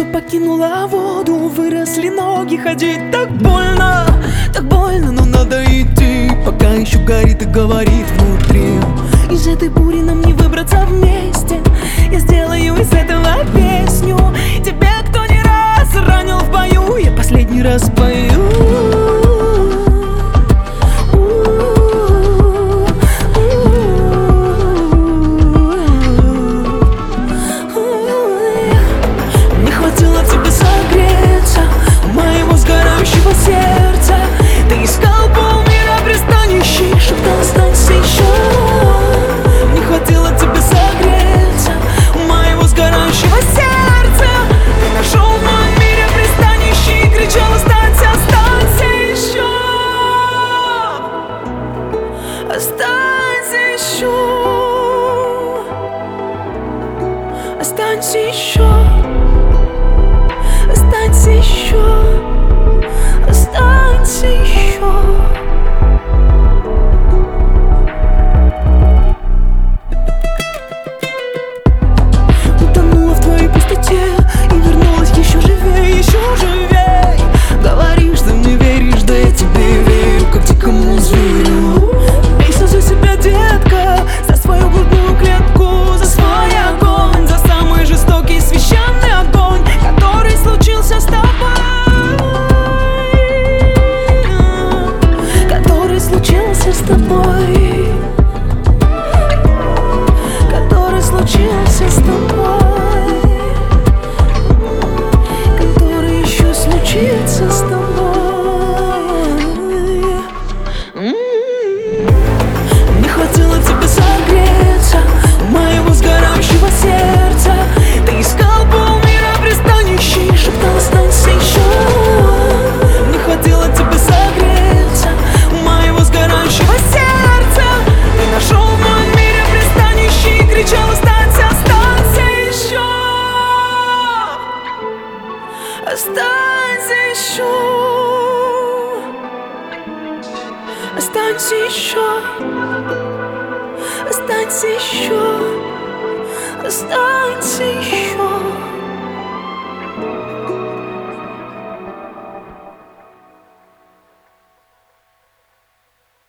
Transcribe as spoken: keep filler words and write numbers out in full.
покинула воду, выросли ноги, ходить так больно, так больно, но надо идти, пока еще горит и говорит внутри. Из этой бури нам не выбраться вместе, я сделаю из этого песню. Тебя, кто не раз ранил в бою, я последний раз пою. Сердца. Ты искал полмира пристанищей, шептал останься еще. Не хватило тебе согреться моего сгорающего сердца. Ты нашел в моем мире пристанище и кричал останься, останься еще. Останься еще. Останься еще. Останься еще. Останься еще. Утонула в твоей пустоте и вернулась еще живее, еще живее. Говоришь, ты мне веришь, да я тебе верю, как дикому зверю. Бейся за себя, детка, за свою грудную клетку, за свой огонь, за самый жестокий священный огонь, который случился с тобой. Случился с тобой, который случился с тобой, который еще случится с тобой. Не хватило тебе согреться моего сгорающего сердца. Ты искал полмира пристанищей, шептал останься еще. Не хватило тебе согреться моего сгорающего сердца. Ты нашел в моем мире пристанище и кричал останься, останься еще. Останься еще. Останься еще. Останься еще. Останься еще.